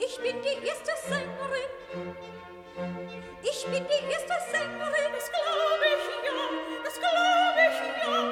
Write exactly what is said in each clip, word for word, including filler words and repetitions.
Ich bin die erste Sängerin. Ich bin die erste Sängerin, das glaube ich ja, das glaube ich ja.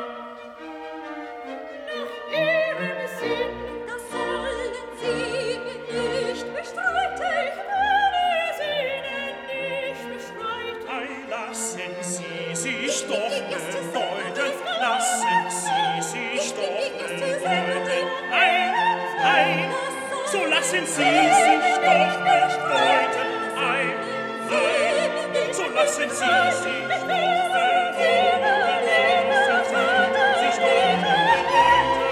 Nach ihrem Sinn, das sollen Sie mir nicht bestreiten. Ich werde es Ihnen nicht bestreiten. Ei, lassen Sie sich doch bedeuten, lassen Sie sich doch bedeuten. Ei, ei, so lassen Sie sich doch bedeuten. Ei, ei, so lassen Sie sich doch bedeuten. Sich doch bedeuten.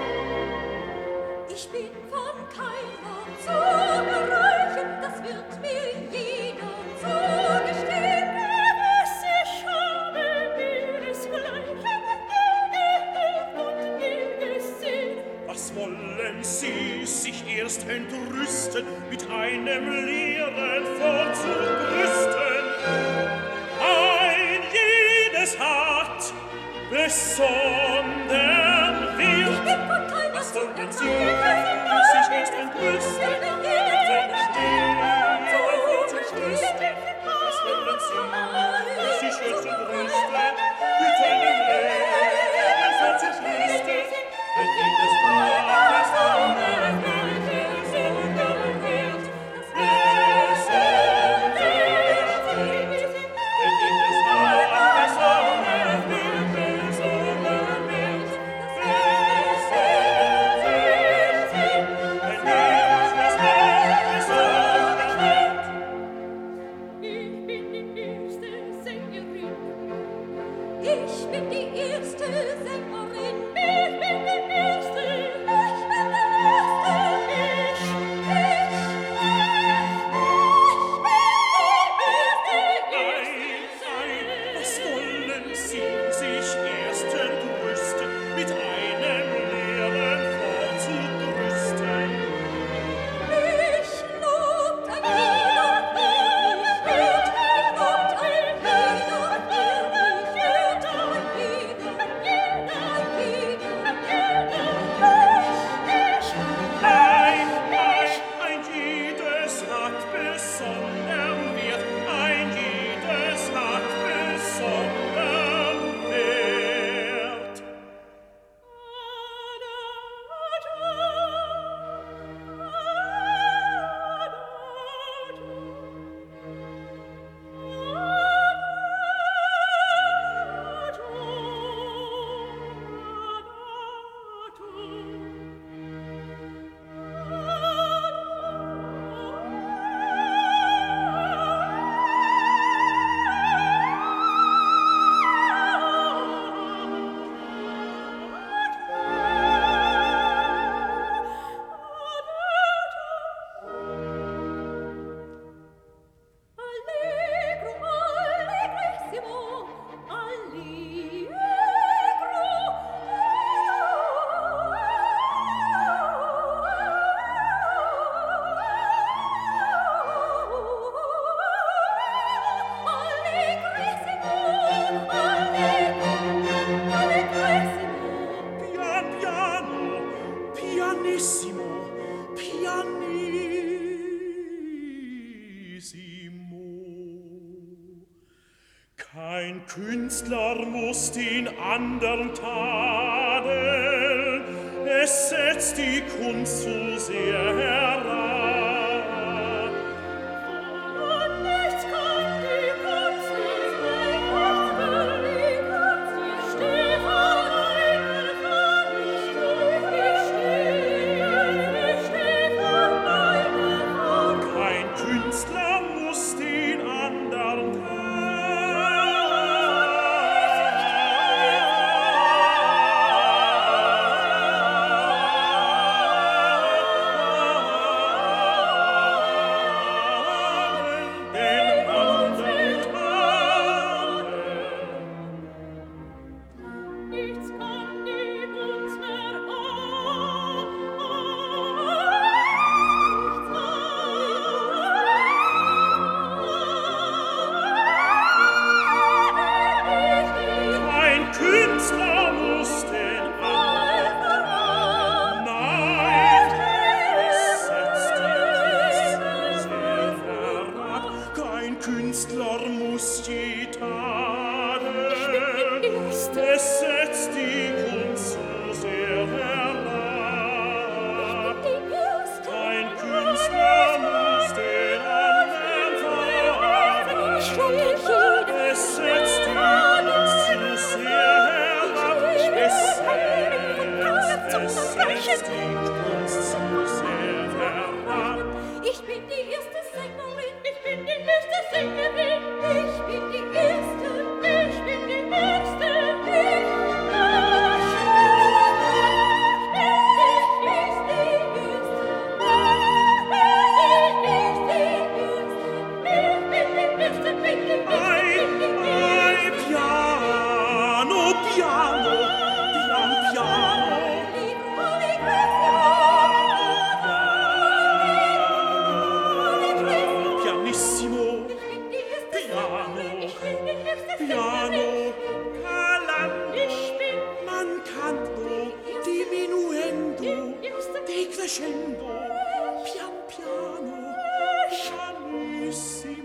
Ich bin von keiner zu erreichen, das wird mir jeder zugestehen. Gewiss, ich habe ihresgleichen nie gehört und nie gesehen. Was wollen Sie sich erst entrüsten, mit einem leeren vorzubrüsten? Ein jedes hat besonderen Wert. Ich bin von keiner Was zu wollen Sie erreichen, sich erst entrüsten? Verstehen, verstehen. Was wollen Sie sich erst entrüsten, mit einem leeren vorzubrüsten? Ein jedes hat besonderen Wert, besonderen Wert, besonderen Wert. Ein jedes hat besonderen Wert, besonderen Wert, besonderen Wert. Ein jedes hat besonderen Wert. Ich bin die erste Sängerin. Ich bin die erste Sängerin. Ich bin die erste. Ich bin die erste. Ich, ich, Ei, ei, was wollen Sie sich erst entrüsten, mit einem leeren vorzubrüsten? ich lobt ein jeder, wer mich hört. Ich lobt ein jeder, wer mich hört. Ein jeder, ein jeder, ein jeder. Ich, ich, Ei, ei, ein jedes hat besonderen Wert, ein jedes hat besonderen Wert. Allegro, allegrissimo, Pian piano, pianissimo, pianissimo. Kein Künstler muss den andern tadeln, es setzt die Kunst zu sehr herab. Und nichts kann die Kunst nicht will die Kunst, ich steh vor einer Frau, ich steh, ich steh, ich steh vor einer Frau. Kein Künstler muss den andern tadeln. uns zu sehr verrat. Ich bin die erste Sängerin, ich bin die erste Sängerin, ich bin die erste, ich bin die erste, ich Crescendo, pian piano, pianissimo.